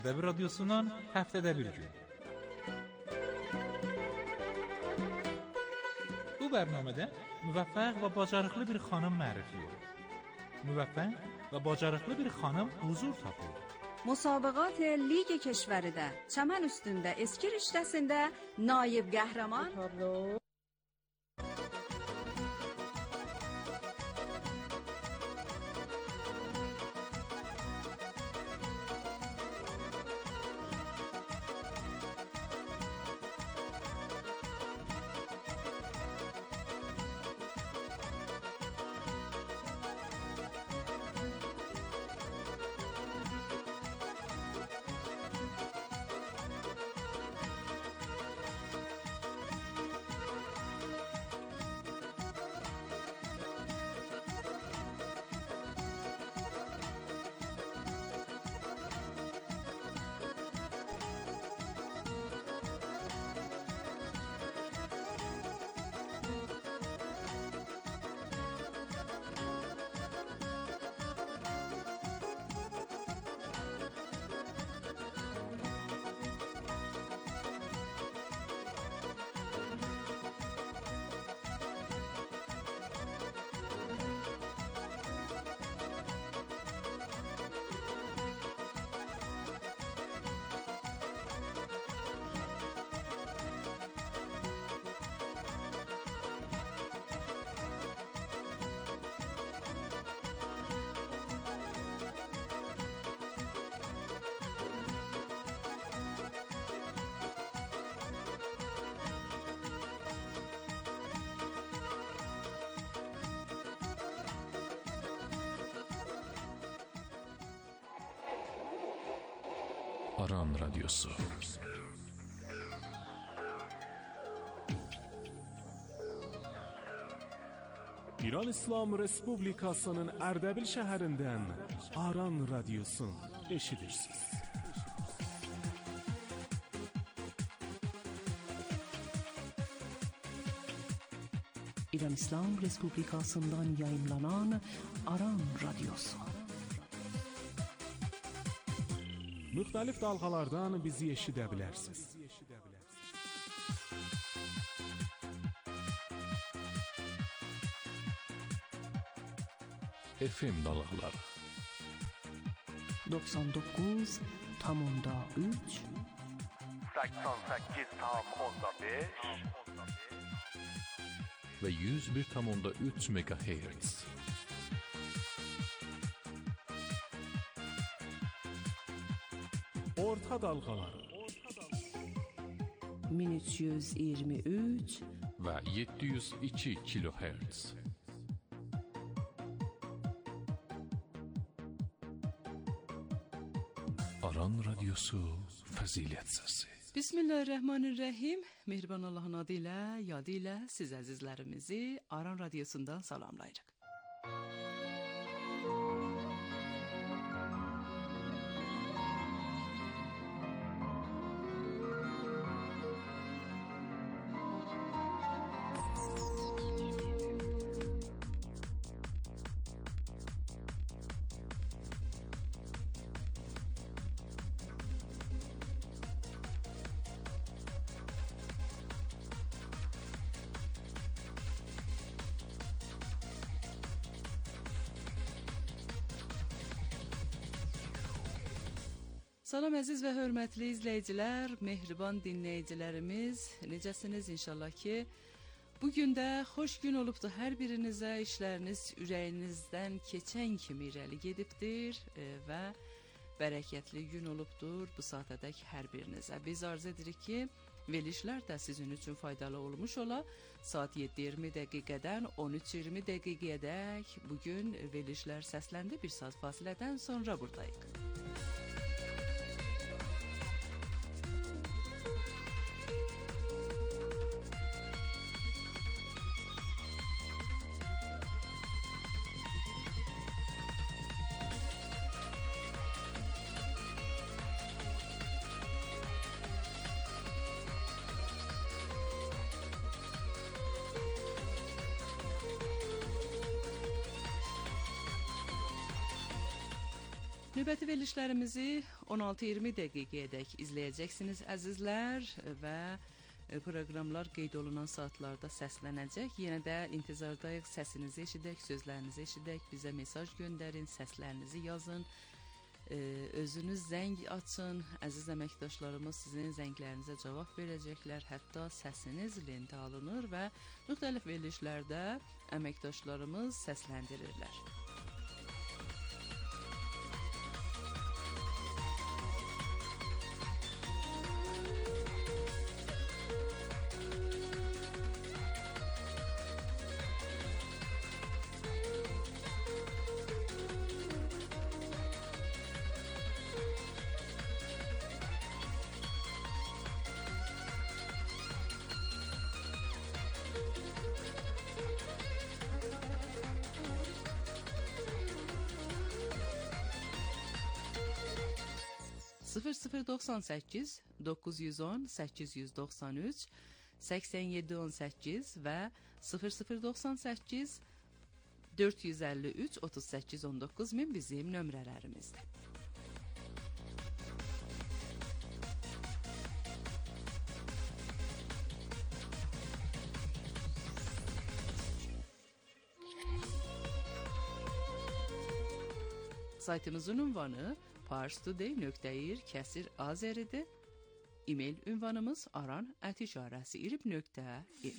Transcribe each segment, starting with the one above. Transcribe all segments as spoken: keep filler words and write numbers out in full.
Dəbir Radyosu'ndan həftədə bir gün. Bu bərnamədə müvəffəq və bacarıqlı bir xanım mərifə olur. Müvəffəq və bacarıqlı bir xanım huzur tapır. مسابقات لیگ کشورdə çəmən üstündə Eskir işləsində naib qəhrəman Aran Radyosu. İran İslam Respublikasının Ərdəbil şəhərindən Aran Radyosu eşidirsiniz. İran İslam Respublikasından yayımlanan Aran Radyosu. Müxtəlif dalğalardan bizi eşidə bilərsiniz. F M dalğaları doksan doqquz tam onda üç səksən səkkiz tam onda beş və yüz bir tam onda üç megahertz. Orta dalğaları min üç yüz iyirmi üç və yeddi yüz iki kilohertz. Aran Radyosu Fəzilət Səsi. Bismillahirrahmanirrahim. Mehriban Allahın adı ilə, yadı ilə siz əzizlərimizi Aran Radyosundan salamlayırıq. Salam əziz və hörmətli izləyicilər, mehriban dinləyicilərimiz, necəsiniz inşallah ki? Bugün də xoş gün olubdur hər birinizə, işləriniz ürəyinizdən keçən kimi irəli gedibdir e, və bərəkətli gün olubdur bu saatədək hər birinizə. Biz arzu edirik ki, verilişlər də sizin üçün faydalı olmuş ola. Saat yeddi iyirmi dəqiqədən on üç iyirmi dəqiqədək bugün verilişlər səsləndi, bir saat fasilədən sonra buradayıq. Növbəti verilişlərimizi on altı iyirmi dəqiqəyədək izləyəcəksiniz əzizlər və proqramlar qeyd olunan saatlarda səslənəcək. Yenə də intizardayıq, səsinizi eşidək, sözlərinizi eşidək, bizə mesaj göndərin, səslərinizi yazın, özünüz zəng açın. Əziz əməkdaşlarımız sizin zənglərinizə cavab verəcəklər, hətta səsiniz lentə alınır və müxtəlif verilişlərdə əməkdaşlarımız səsləndirirlər. sıfır sıfır doxsan səkkiz doqquz yüz on səkkiz yüz doxsan üç səksən yeddi on səkkiz və sıfır sıfır doxsan səkkiz dörd yüz əlli üç otuz səkkiz on doqquz min bizim nömrələrimizdir. Saytımızın ünvanı parstoday nöqtə ir kəsir azəridir. E-mail ünvanımız aran ət işarəsi irib nöqtə ir.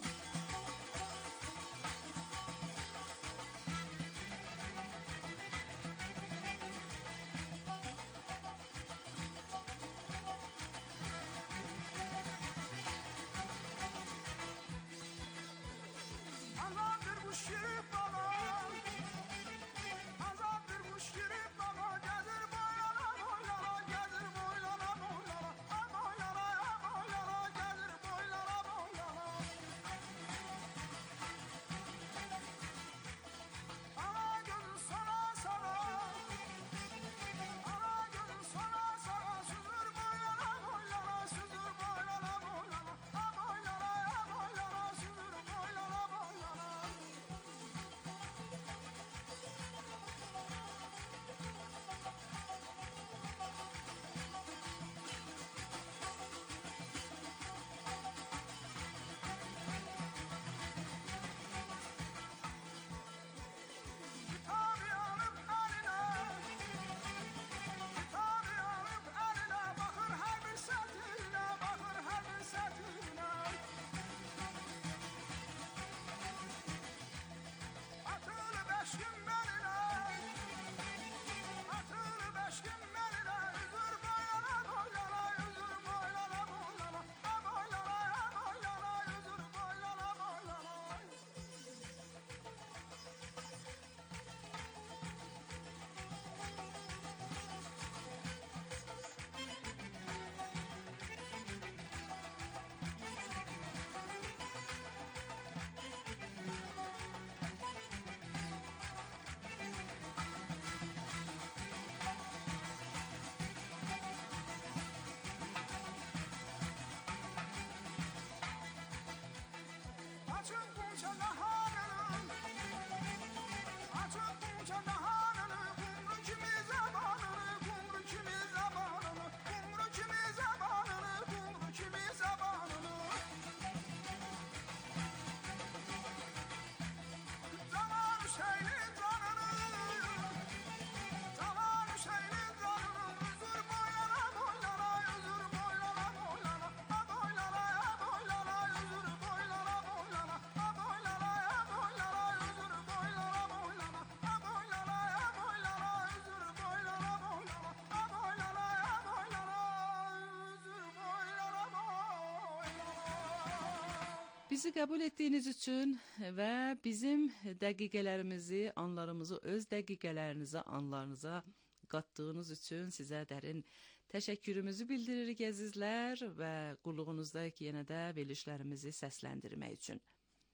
Bizi qəbul etdiyiniz üçün və bizim dəqiqələrimizi, anlarımızı öz dəqiqələrinizə, anlarınıza qatdığınız üçün sizə dərin təşəkkürümüzü bildiririk əzizlər və qulluğunuzdakı yenə də verilişlərimizi səsləndirmək üçün.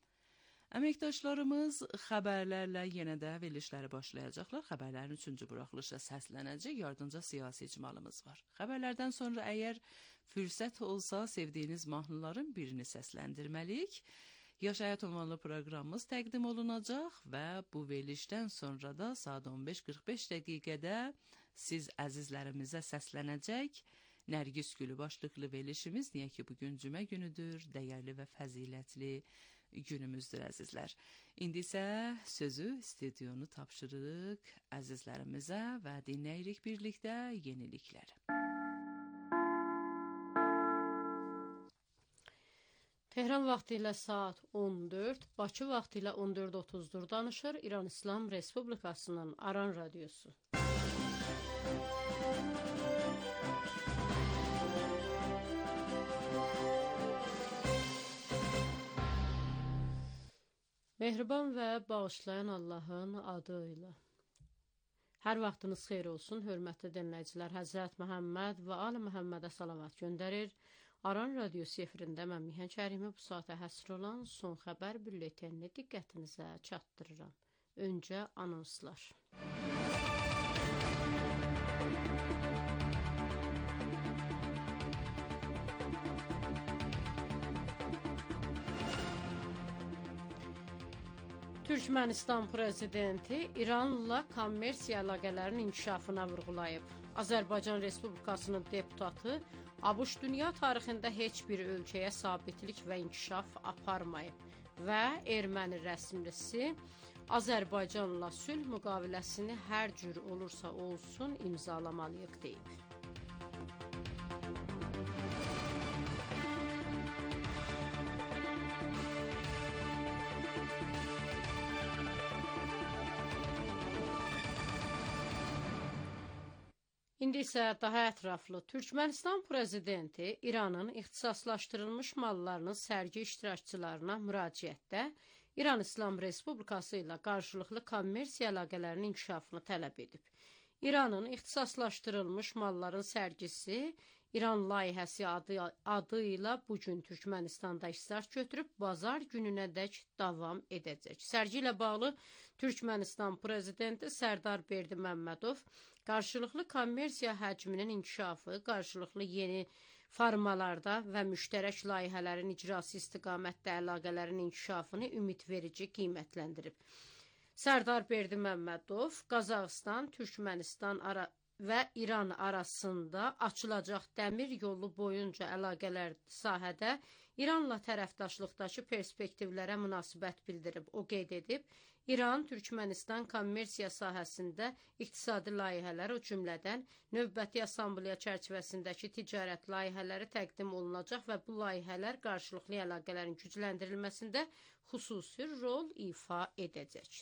Əməkdaşlarımız xəbərlərlə yenə də verilişləri başlayacaqlar. Xəbərlərin üçüncü buraxılışı səslənəcək, yardımca siyasi icmalımız var. Xəbərlərdən sonra əgər fürsət olsa sevdiyiniz mahnıların birini səsləndirməliyik. Yaş Həyat ünvanlı proqramımız təqdim olunacaq və bu verilişdən sonra da saat on beş qırx beş dəqiqədə siz əzizlərimizə səslənəcək. Nərgiz Gülü başlıqlı verilişimiz, niyə ki bugün cümə günüdür, dəyərli və fəzilətli günümüzdür əzizlər. İndi isə sözü, studionu tapşırırıq əzizlərimizə və dinləyirik birlikdə yenilikləri. Tehran vaxtı ilə saat on dörd, Bakı vaxtı ilə on dörd otuzdur danışır İran İslam Respublikasının Aran Radiosu. Mehriban və bağışlayan Allahın adı ilə. Hər vaxtınız xeyir olsun, hörmətli dinləyicilər. Həzrət Məhəmməd və Ali Məhəmmədə salavat göndərir. Aran Radiosu efirində mən Mihan Kərimi bu saata həsr olan son xəbər bülletenini diqqətinizə çatdırıram. Öncə anonslar. Türkmənistan prezidenti İranla kommersiya əlaqələrinin inkişafına vurğulayıb. Azərbaycan Respublikasının deputatı ABŞ dünya tarixində heç bir ölkəyə sabitlik və inkişaf aparmayıb və erməni rəsmlisi Azərbaycanla sülh müqaviləsini hər cür olursa olsun imzalamalıyıq deyib. İndi isə daha ətraflı. Türkmənistan prezidenti İranın ixtisaslaşdırılmış mallarının sərgi iştirakçılarına müraciətdə İran İslam Respublikası ilə qarşılıqlı kommersiya əlaqələrinin inkişafını tələb edib. İranın ixtisaslaşdırılmış malların sərgisi İran layihəsi adı, adı ilə bugün Türkmənistanda iştirak götürüb bazar gününədək davam edəcək. Sərgi ilə bağlı Türkmənistan prezidenti Sərdar Berdiməmmədov qarşılıqlı kommersiya həcminin inkişafı, qarşılıqlı yeni formalarda və müştərək layihələrin icrası istiqamətdə əlaqələrin inkişafını ümidverici qiymətləndirib. Sərdar Berdiməmmədov Qazaxıstan, Türkmənistan ara və İran arasında açılacaq dəmir yolu boyunca əlaqələr sahədə İranla tərəfdaşlıqdakı perspektivlərə münasibət bildirib. O qeyd edib, İran, Türkmənistan kommersiya sahəsində iqtisadi layihələr, o cümlədən növbəti assambleya çərçivəsindəki ticarət layihələri təqdim olunacaq və bu layihələr qarşılıqlı əlaqələrin gücləndirilməsində xüsusi rol ifa edəcək.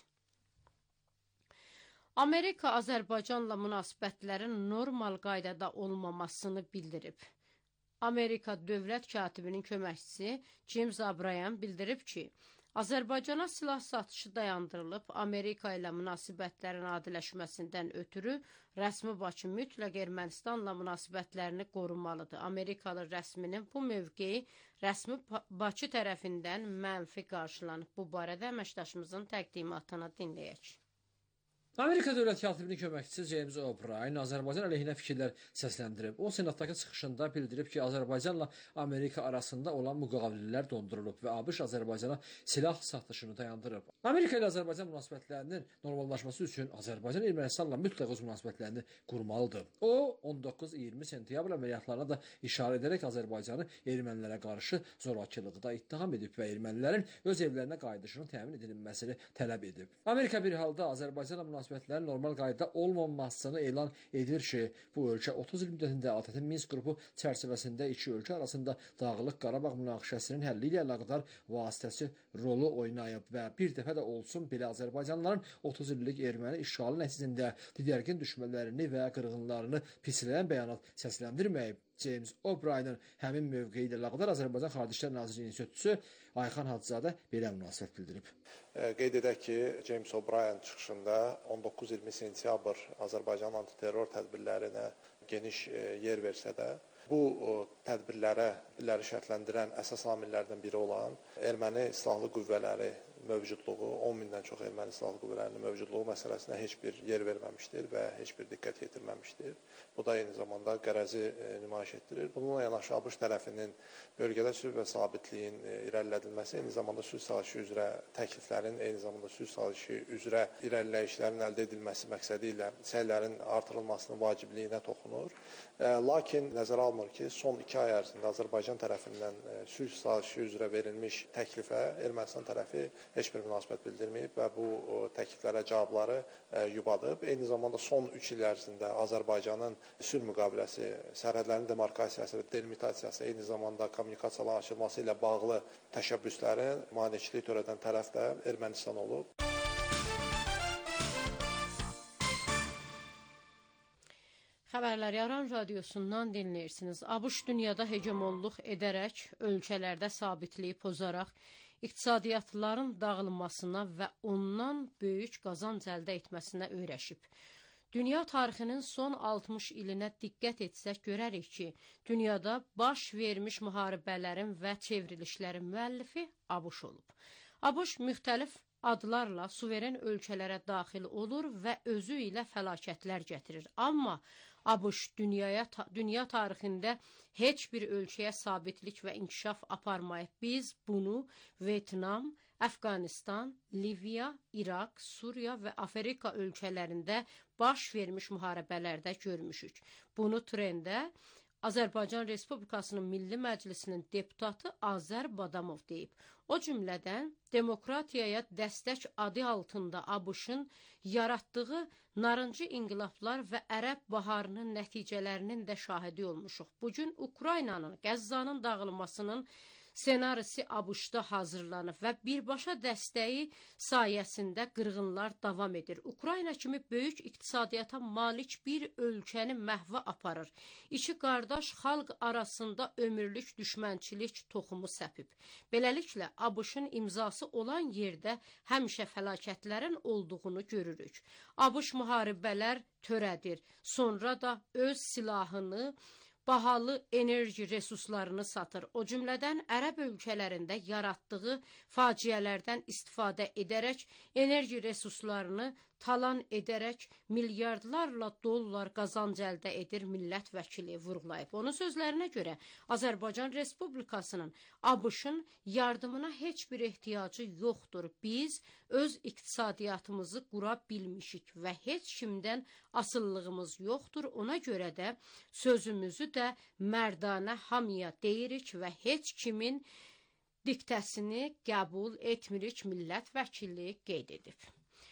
Amerika Azərbaycanla münasibətlərin normal qaydada olmamasını bildirib. Amerika dövlət katibinin köməkçisi James O'Brien bildirib ki, Azərbaycana silah satışı dayandırılıb, Amerika ilə münasibətlərin adiləşməsindən ötürü rəsmi Bakı mütləq Ermənistanla münasibətlərini qorumalıdır. Amerikalı rəsminin bu mövqeyi rəsmi Bakı tərəfindən mənfi qarşılanıb. Bu barədə əməkdaşımızın təqdimatını dinləyək. Amerika dövlət katibinin köməkçisi James O'Brien Azərbaycan əleyhinə fikirlər səsləndirib. O, senatdakı çıxışında bildirib ki, Azərbaycanla Amerika arasında olan müqavilələr dondurulub və ABŞ Azərbaycana silah satışını dayandırıb. Amerika ilə Azərbaycan münasibətlərinin normallaşması üçün Azərbaycan Ermənistanla mütləq öz münasibətlərini qurmalıdır. O, on doqquz iyirmi sentyabr əməliyyatlarına da işarə edərək Azərbaycanı ermənilərə qarşı zorakılıqda ittiham edib və ermənilərin öz evlərinə qayıdışının təmin edilməsini tələb edib. Amerika bir halda Azərbaycanla münasibətlərini münasibətlərin normal qaydada olmamasını elan edir ki, bu ölkə otuz il müddətində A T T Minsk qrupu çərçivəsində iki ölkə arasında Dağlıq Qarabağ münaqişəsinin həlli ilə əlaqədar vasitəçi rolu oynayıb və bir dəfə də olsun belə Azərbaycanlıların otuz illik erməni işğalı nəticəsində didərgin düşmələrini və qırğınlarını pisləyən bəyanat səsləndirməyib. James O'Brien'in həmin mövqeyi ilə əlaqədar Azərbaycan Xarici İşlər Nazirliyinin sözçüsü Ayxan Hacızadə belə münasibət bildirib. Qeyd edək ki, James O'Brien çıxışında on doqquz iyirmi sentyabr Azərbaycan antiterror tədbirlərinə geniş yer versə də, bu tədbirlərə şərtləndirən əsas amillərdən biri olan erməni silahlı qüvvələri mövcudluğu, on mindən çox erməni silahlı qüvvələrinin mövcudluğu məsələsinə heç bir yer verməmişdir və heç bir diqqət yetirməmişdir. Bu da eyni zamanda qərəzi nümayiş etdirir. Bununla yanaşı ABŞ tərəfinin bölgədə sülh və sabitliyin irəlilədilməsi, eyni zamanda sülh sazişi üzrə təkliflərin, eyni zamanda sülh sazişi üzrə irəliləyişlərin əldə edilməsi məqsədi ilə səylərin artırılmasının vacibliyinə toxunur. Lakin nəzərə alınır ki, son iki ay ərzində Azərbaycan tərəfindən sülh sazişi üzrə verilmiş təklifə Ermənistan tərəfi heç bir münasibət bildirməyib və bu təkliflərə cavabları yubadıb. Eyni zamanda son üç il ərzində Azərbaycanın sülh müqaviləsi, sərhədlərin demarkasiyası və delimitasiyası, eyni zamanda kommunikasiyaların açılması ilə bağlı təşəbbüslərin maneçilik törədən tərəf də Ermənistan olub. Xəbərləri Aran radiosundan dinləyirsiniz. ABŞ dünyada hegemonluq edərək, ölkələrdə sabitliyi pozaraq, iqtisadiyyatların dağılmasına və ondan böyük qazanc əldə etməsinə öyrəşib. Dünya tarixinin son altmış ilinə diqqət etsək görərik ki, dünyada baş vermiş müharibələrin və çevrilişlərin müəllifi ABŞ olub. ABŞ müxtəlif adlarla suveren ölkələrə daxil olur və özü ilə fəlakətlər gətirir. Amma ABŞ dünyaya, dünya tarixində heç bir ölkəyə sabitlik və inkişaf aparmayıb. Biz bunu Vyetnam, Əfqanistan, Liviya, İraq, Suriya və Afrika ölkələrində baş vermiş müharibələrdə görmüşük. Bunu trendə Azərbaycan Respublikasının Milli Məclisinin deputatı Azər Badamov deyib. O cümlədən demokratiyaya dəstək adı altında ABŞ-ın yaratdığı narıncı inqilablar və Ərəb baharının nəticələrinin də şahidi olmuşuq. Bugün Ukraynanın, Qəzzanın dağılmasının senarisi ABŞ-da hazırlanıb və birbaşa dəstəyi sayəsində qırğınlar davam edir. Ukrayna kimi böyük iqtisadiyyata malik bir ölkəni məhvə aparır. İki qardaş xalq arasında ömürlük düşmənçilik toxumu səpib. Beləliklə, ABŞ-ın imzası olan yerdə həmişə fəlakətlərin olduğunu görürük. ABŞ müharibələr törədir, sonra da öz silahını, bahalı enerji resurslarını satır. O cümlədən Ərəb ölkələrində yaratdığı faciələrdən istifadə edərək, enerji resurslarını talan edərək milyardlarla dollar qazanc əldə edir, millət vəkili vurğulayıb. Onun sözlərinə görə Azərbaycan Respublikasının ABŞ-ın yardımına heç bir ehtiyacı yoxdur. Biz öz iqtisadiyyatımızı qura bilmişik və heç kimdən asıllığımız yoxdur. Ona görə də sözümüzü də mərdanə hamıya deyirik və heç kimin diktəsini qəbul etmirik, millət vəkili qeyd edib.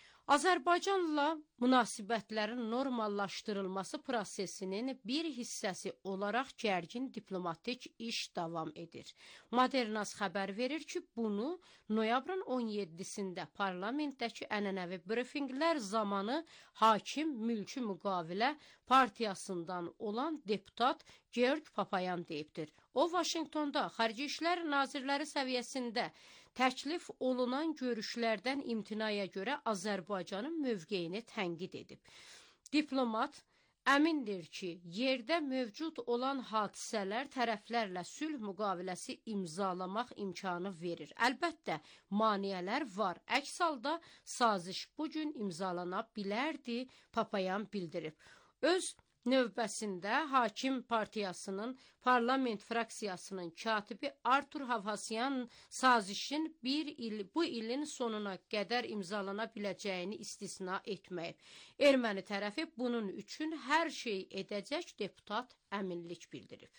Azərbaycanla münasibətlərin normallaşdırılması prosesinin bir hissəsi olaraq gərgin diplomatik iş davam edir. Modernaz xəbər verir ki, bunu noyabrın on yeddisində parlamentdəki ənənəvi brifinqlər zamanı Hakim Mülki Müqavilə partiyasından olan deputat Georg Papayan deyibdir. O, Vaşinqtonda Xarici İşlər Nazirləri səviyyəsində təklif olunan görüşlərdən imtinaya görə Azərbaycanın mövqeyini tənqid edib. Diplomat əmindir ki, yerdə mövcud olan hadisələr tərəflərlə sülh müqaviləsi imzalamaq imkanı verir. Əlbəttə, maneələr var. Əks halda saziş bugün imzalana bilərdi, Papayan bildirib. Öz növbəsində Hakim Partiyasının parlament fraksiyasının katibi Artur Havhasyan sazişin bir il, bu ilin sonuna qədər imzalana biləcəyini istisna etməyib. Erməni tərəfi bunun üçün hər şey edəcək, deputat əminlik bildirib.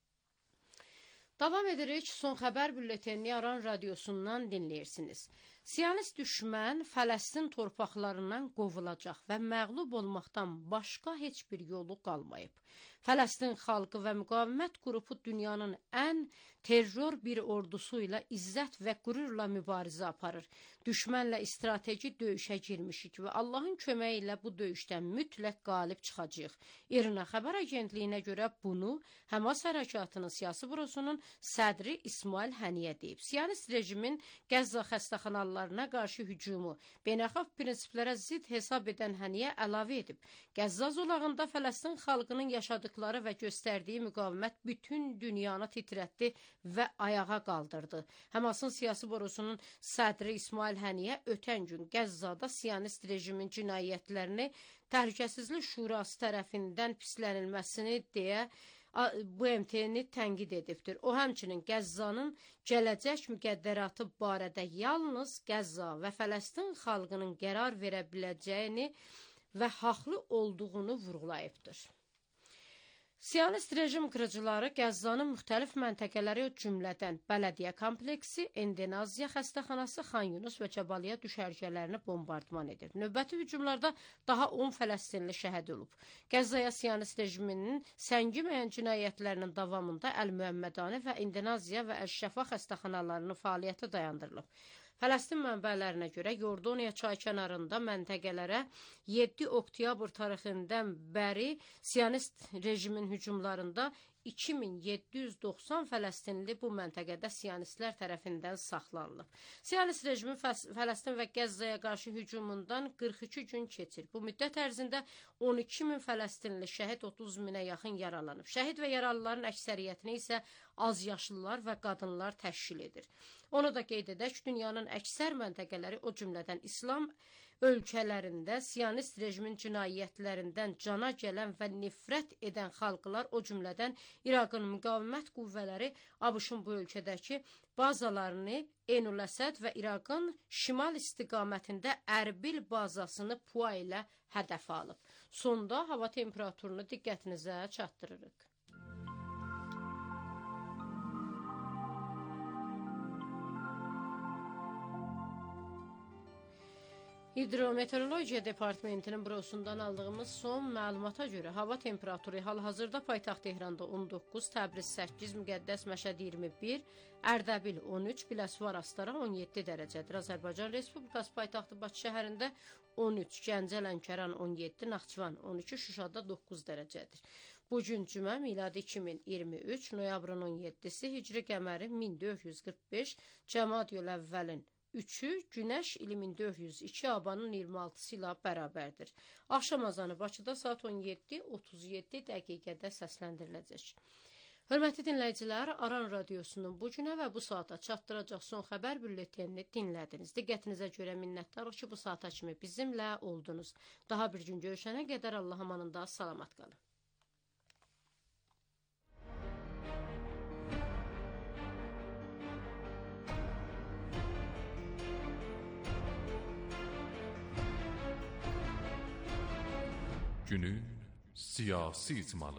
Davam edirik, son xəbər bülletenini Aran radiosundan dinləyirsiniz. Siyonist düşmən Fələstin torpaqlarından qovulacaq və məğlub olmaqdan başqa heç bir yolu qalmayıb. Fələstin xalqı və müqavimət qrupu dünyanın ən terror bir ordusu ilə izzət və qürurla mübarizə aparır. Düşmənlə strateji döyüşə girmişik və Allahın köməyi ilə bu döyüşdən mütləq qalib çıxacağıq. İRNA xəbər agentliyinə görə bunu Həmas hərəkatının siyasi bürosunun sədri İsmail Həniyə deyib. Siyonist rejimin Qəzza xəstəxanalarına qarşı hücumu beynəlxalq prinsiplərə zidd hesab edən Həniyə əlavə edib. Qəzza zolağında Fələstin xalqının yaşadığı saydıqları və göstərdiyi müqavimət bütün dünyanı titrətdi və ayağa qaldırdı. Həmasın siyasi borusunun sədri İsmail Həniyə ötən gün Qəzzada Siyonist rejimin cinayətlərini Təhlükəsizlik Şurası tərəfindən pislənilməsini deyə bu M T-ni tənqid edibdir. O həmçinin Qəzzanın gələcək müqəddəratı barədə yalnız Qəzza və Fələstin xalqının qərar verə biləcəyini və haqlı olduğunu vurğulayıbdır. Siyonist rejim qırıcıları Qəzzanın müxtəlif məntəqələri cümlədən Bələdiyyə kompleksi, Endoneziya xəstəxanası, Xan Yunus və Cəbaliyyə düşərgələrini bombardman edir. Növbəti hücumlarda daha on Fələstinli şəhid olub. Qəzzaya Siyonist rejiminin səngiməyən cinayətlərinin davamında Əl-Müəmmədani və Endoneziya və Əl-Şəfa xəstəxanalarının fəaliyyəti dayandırılıb. Fələstin mənbələrinə görə Yordaniya çay kənarında məntəqələrə yeddi oktyabr tarixindən bəri Siyonist rejimin hücumlarında iki min yeddi yüz doxsan Fələstinli bu məntəqədə Siyonistlər tərəfindən saxlanılıb. Siyonist rejimin Fələstin və Qəzzaya qarşı hücumundan qırx iki gün keçir. Bu müddət ərzində on iki min Fələstinli şəhid, otuz minə yaxın yaralanıb. Şəhid və yaralıların əksəriyyətini isə azyaşlılar və qadınlar təşkil edir. Onu da qeyd edək, dünyanın əksər məntəqələri, o cümlədən İslam ölkələrində Siyonist rejimin cinayətlərindən cana gələn və nifrət edən xalqlar, o cümlədən İraqın müqavimət qüvvələri ABŞ-ın bu ölkədəki bazalarını Einul Əsəd və İraqın şimal istiqamətində Ərbil bazasını PUA ilə hədəfə alıb. Sonda hava temperaturunu diqqətinizə çatdırırıq. Hidrometeorologiya Departamentinin bürosundan aldığımız son məlumata görə hava temperaturu hal-hazırda paytaxt Tehranda on doqquz, Təbriz səkkiz, Müqəddəs Məşəd iyirmi bir, Ərdəbil on üç, Biləsuvar Astara on yeddi dərəcədir. Azərbaycan Respublikası paytaxtı Bakı şəhərində on üç, Gəncə Lənkəran on yeddi, Naxçıvan on iki, Şuşada doqquz dərəcədir. Bugün cümə miladi iki min iyirmi üç, noyabrın on yeddisi, hicri qəməri min dörd yüz qırx beş, Cəmadiyül əvvəlin üçü, Günəş ili min dörd yüz iki, abanın iyirmi altısı ilə bərabərdir. Axşam azanı Bakıda saat on yeddi otuz yeddi dəqiqədə səsləndiriləcək. Hörmətli dinləyicilər, Aran Radiosunun bu günə və bu saata çatdıracaq son xəbər bülletenini dinlədiniz. Diqqətinizə görə minnətdarıq ki, bu saata kimi bizimlə oldunuz. Daha bir gün görüşənə qədər Allah amanında salamat qalın. Günün siyasi icmalı.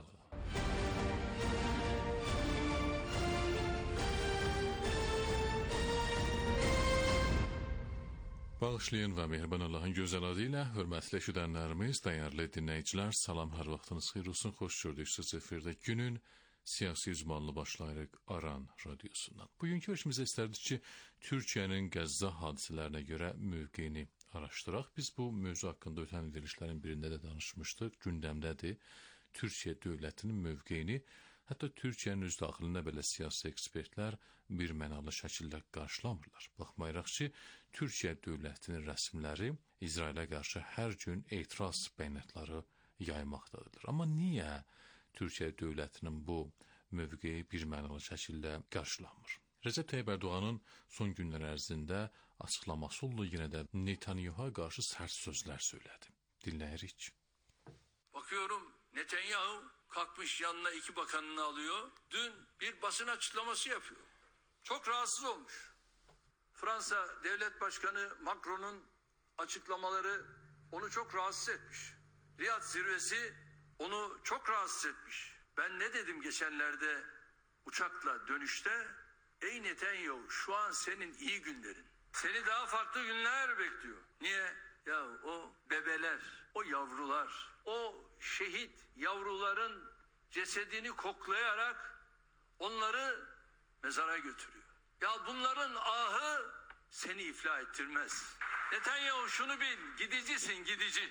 Bağışlayın və mehriban Allahın gözəl adı ilə hörmətli eşidənlərimiz, dəyərli dinləyicilər, salam, hər vaxtınız xeyir olsun, xoş gördük siz efirdə günün siyasi icmalını başlayırıq Aran Radiosundan. Bugünkü işimizə istərdik ki, Türkiyənin Qəzza hadisələrinə görə mövqeyini araşdıraq. Biz bu mövzu haqqında ötən verilişlərin birində də danışmışdıq. Gündəmdədir Türkiyə dövlətinin mövqeyini, hətta Türkiyənin öz daxilində belə siyasi ekspertlər bir mənalı şəkildə qarşılamırlar. Baxmayaraq ki, Türkiyə dövlətinin rəsmiləri İsrailə qarşı hər gün etiraz bəyanatları yaymaqdadır. Amma niyə Türkiyə dövlətinin bu mövqeyi bir mənalı şəkildə qarşılanmır? Recep Tayyip Erdoğan'ın son günlər ərzində açıqlaması oldu, yine de Netanyahu'ya qarşı sərt sözlər söylədi. Dinləyirik. Bakıyorum Netanyahu kalkmış yanına iki bakanını alıyor. Dün bir basın açıklaması yapıyor. Çok rahatsız olmuş. Fransa Devlet Başkanı Macron'un açıklamaları onu çok rahatsız etmiş. Riyad zirvesi onu çok rahatsız etmiş. Ben ne dedim geçenlerde uçakla dönüşte? Ey Netanyahu, şu an senin iyi günlerin. Seni daha farklı günler bekliyor. Niye? Ya o bebeler, o yavrular, o şehit yavruların cesedini koklayarak onları mezara götürüyor. Ya bunların ahı seni iflah ettirmez. Netanyahu şunu bil, gidicisin gidici.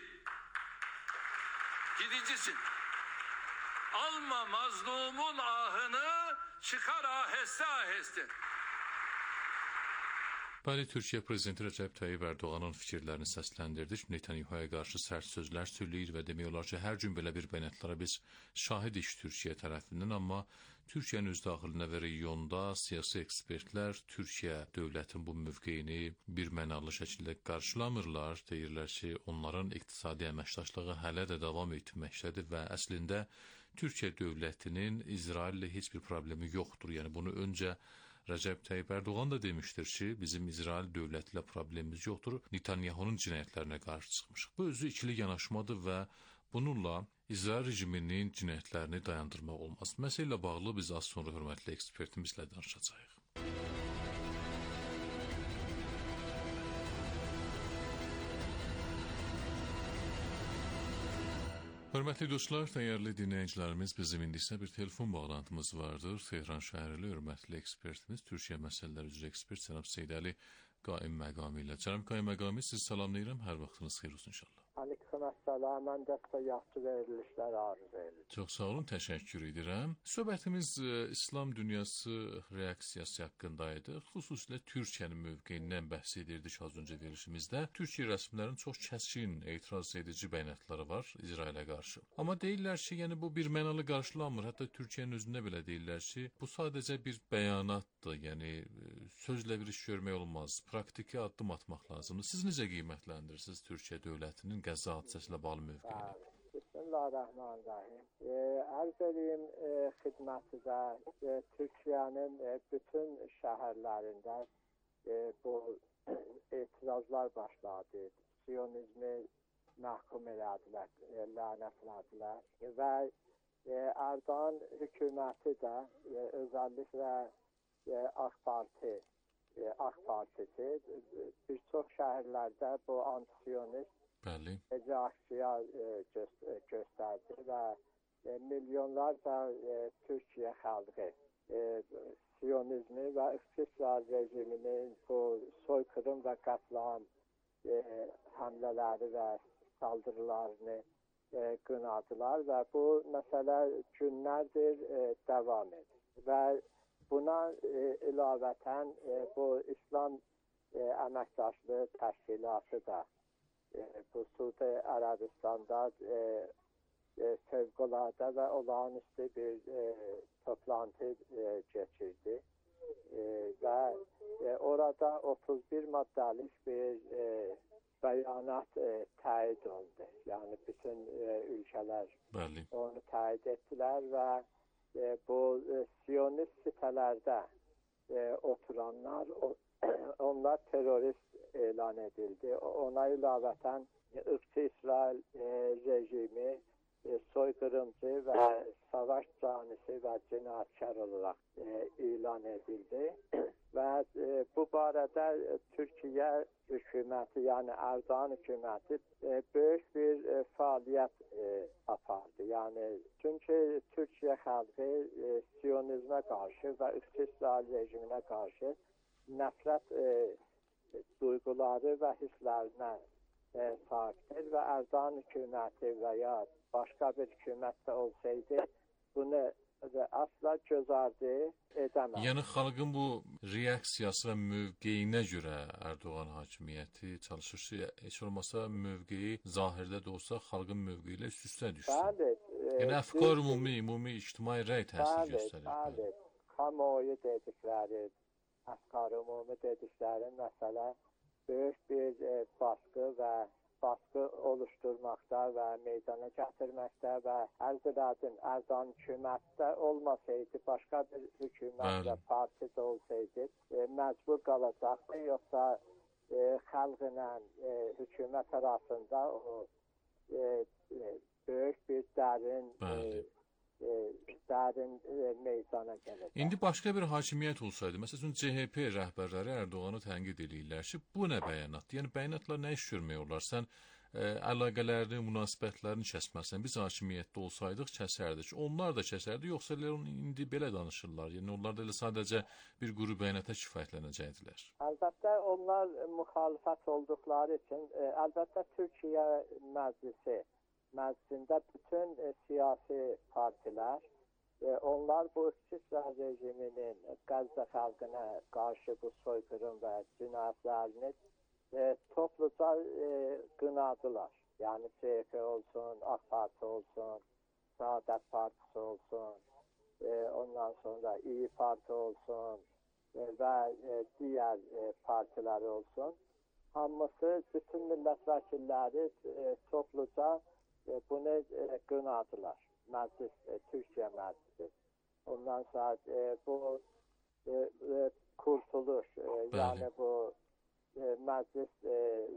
Gidicisin. Alma mazlumun ahını, çıkar aheste aheste. Bəli, Türkiyə prezidenti Rəcəb Tayyib Ərdoğanın fikirlərini səsləndirdik. Netanyahuya qarşı sərt sözlər söyləyir və demək olar ki, hər gün belə bir bəyanatlara biz şahidik Türkiyə tərəfindən, amma Türkiyənin öz daxilinə və regionda siyasi ekspertlər Türkiyə dövlətin bu mövqeyini bir mənalı şəkildə qarşılamırlar. Deyirlər ki, onların iqtisadi əməkdaşlığı hələ də davam etməkdədir və əslində Türkiyə dövlətinin İsraillə heç bir problemi yoxdur. Yəni bunu öncə Rəcəb Tayyib Ərdoğan da demişdir ki, bizim İsrail dövləti ilə problemimiz yoxdur, Netanyahunun cinayətlərinə qarşı çıxmışıq. Bu özü ikili yanaşmadır və bununla İsrail rejiminin cinayətlərini dayandırmaq olmaz. Məsələ ilə bağlı biz az sonra hörmətli ekspertimizlə danışacağıq. Hörmətli dostlar, dəyərli dinləyicilərimiz, bizim indi isə bir telefon bağlantımız vardır. Tehran şəhərli hörmətli ekspertimiz, Türkiyə məsələləri üzrə ekspert cənab Seydəli Qaim Məqami ilə. Cənab Qaim Məqami, sizi salamlayıram. Hər vaxtınız xeyir olsun inşallah. Aleykümselam, mən də sizə yaxşı verilişlər arzu edirəm. Çox sağ olun, təşəkkür edirəm. Söhbətimiz e, İslam dünyası reaksiyası haqqındaydı. Xüsusilə Türkiyənin mövqeyindən bəhs edirdik az öncə verilişimizdə. Türkiyə rəsmilərinin çox kəskin etiraz edici bəyanatları var İsrailə qarşı. Amma deyirlər ki, yəni bu bir mənalı qarşılanmır. Hətta Türkiyənin özündə belə deyirlər ki, bu sadəcə bir bəyanatdır. Yəni sözlə bir iş görmək olmaz. Praktiki addım atmaq lazımdır. Siz necə qiymətləndirirsiniz Türkiyə dövlətinin Qəzza hadisəsi ilə bağlı mövqeyini? Bismillahirrahmanirrahim. E, Arz edeyim e, xidmətinizə e, Türkiyənin e, bütün şəhərlərində e, bu etirazlar başladı. Siyonizmi məhkum elədilər, e, lənətlədilər və e, Erdoğan hökuməti də e, özəlliklə e, AK Parti e, AK Partisi e, bir çox şəhərlərdə bu antisiyonist Bəli. reaksiya e, gö göstərdi və e, milyonlarca e, Türkiyə xalqı e, siyonizmi və İsrail rejiminin bu soykırım və qətlam e, həmlələri və saldırılarını e, qınadılar və bu məsələ günlərdir e, davam edir. Və buna e, ilavətən e, bu İslam e, Əməkdaşlığı Təşkilatı da e, bu Suudi Ərəbistanda e, e, fövqəladə və olağanüstü bir e, toplantı e, geçirdi e, və e, orada otuz bir maddəlik bir e, bəyanat e, təyid oldu. Yəni bütün e, ülkələr Bəli. onu təyid etdilər və e, bu e, siyonist sitələrdə e, oturanlar o, onlar terörist elan edildi. Ona ilavətən ırkçı İsrail e, rejimi e, soykırımcı və savaş canisi və cinayətkar olaraq e, ilan edildi. Və e, bu barədə e, Türkiyə hökuməti, yəni Erdoğan hökuməti e, böyük bir e, fəaliyyət e, apardı. Yəni çünki Türkiyə xalqı e, siyonizmə qarşı və ırkçı İsrail rejiminə qarşı nəfrət e, duyguları və hisslərinə e, sahibdir və Erdoğan hökuməti və ya başqa bir hökumət də olsaydı bunu asla göz ardı edəməz. Yəni xalqın bu reaksiyası və mövqeyinə görə Erdoğan hakimiyyəti çalışır ki, heç olmasa mövqeyi zahirdə də olsa xalqın mövqeyi ilə üst-üstə düşsün. Bəli. E, yəni əfqar ümumi, ümumi ictimai rəy təsir bəli, göstərir. Bəli, kamuoyu dedikləri, əfqar ümumi dedikləri məsələ böyük bir e, baskı və baskı oluşturmaqda və meydana gətirməkdə və ərz edədim, Erdoğan hökumətdə olmasaydı, başqa bir hökumət və parti də olsaydı, e, məcbur qalacaqdı, yoxsa e, xalq ilə e, hökumət arasında o e, e, böyük bir dərin e, e, dərin e, meydana gələcək. İndi başqa bir hakimiyyət olsaydı, məsələn C H P rəhbərləri Erdoğanı tənqid edirlər ki, bu nə bəyanatdır? Yəni bəyanatlar nə iş görmək olar? Sən ə, əlaqələrini, münasibətlərini kəsməsən, biz hakimiyyətdə olsaydıq kəsərdik. Onlar da kəsərdi, yoxsa indi belə danışırlar. Yəni onlar da elə sadəcə bir quru bəyanata kifayətlənəcəkdilər. Əlbəttə onlar müxalifət olduqları üçün, ə, əlbəttə Türkiyə Məclisi məclisində bütün e, siyasi partilər E, onlar bu İsrail rejiminin Gazze xalqına qarşı bu soykırım və cinayətlərini e, topluca e, qınadılar. Yəni C H P olsun, AK Parti olsun, Saadət Partisi olsun, e, ondan sonra İyi Parti olsun e, və e, digər e, partilər olsun. Hamısı, bütün millət vəkilləri e, topluca e, bunu e, qınadılar. Məclis, e, Türkiyə Məclisi. Ondan sonra e, bu e, e, kurtuluş, e, yəni bu e, məclis e,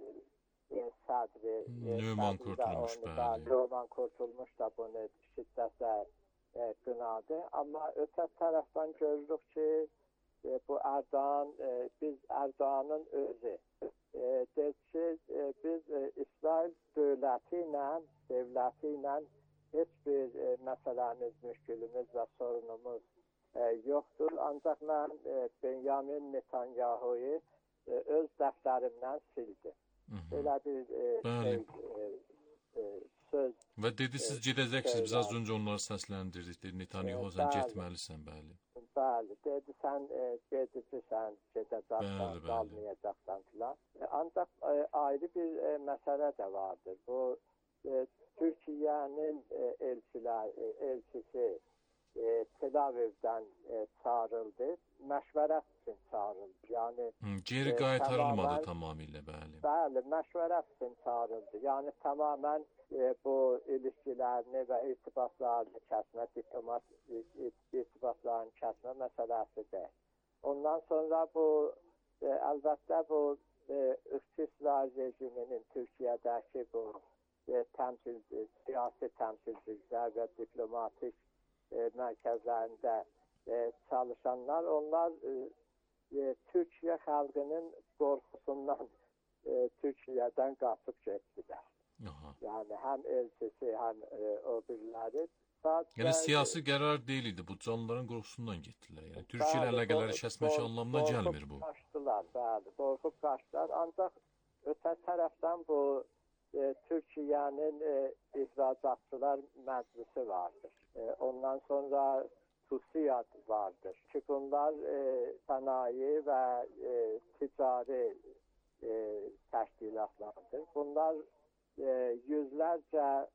e, sədri e, Nöman Kurtulmuş, bəli. Nöman Kurtulmuş da bunu şiddətlə e, qınadı. Amma ötə tərəfdən görürük ki, e, bu Erdoğan, e, biz Erdoğan'ın özü e, deyir ki, e, biz e, İsrail dövləti ilə, devləti ilə heç bir e, məsələmiz, müşkülümüz və sorunumuz e, yoxdur. Ancaq mən e, Benjamin Netanyahu'yu e, öz dəftərimdən sildim. Belə bir e, şey, e, e, söz. Və dedi, siz gedəcəksiniz, biz az öncə onları səsləndirdik. Dedi, Netanyahu, sən getməlisən, bəli. Bəli, dedi, sən e, gedicisən, gedəcəksən, qalmayacaqsan filan. E, ancaq e, ayrı bir e, məsələ də vardır. Bu e, Türkiye'nin e, elçiler, e, elçisi e, Tel Aviv'den e, çağrıldı. Məşvərət üçün çağrıldı. Yani Hı, geri e, qaytarılmadı tamamen, tamamilə, bəli. Bəli, məşvərət üçün çağrıldı. Yani tamamen e, bu ilişkilərini və irtibatlarını kəsmə, diplomat irtibatlarını kəsmə məsələsidir. Ondan sonra bu e, əlbəttə bu e, İsrail rejiminin Türkiye'dəki bu E, təmsil, e, siyasi təmsilçilər və diplomatik e, mərkəzlərində e, çalışanlar, onlar e, e, Türkiyə xalqının qorxusundan e, Türkiyədən qaçıb getdilər. Aha. Yəni həm elçisi, həm e, o biriləri. Yəni siyasi qərar deyil idi, bu canlıların qorxusundan getdilər. Yəni Türkiyə ilə əlaqələri kəsmək anlamına gəlmir bu. Qaçdılar, bəli, qorxub qaçdılar. Ancaq ötə tərəfdən bu E, Türkiye'nin e, İhracatçılar Meclisi vardır. E, ondan sonra TÜSİAD vardır. Ki bunlar e, sanayi ve e, ticari e, təşkilatlardır. Bunlar e, yüzlerce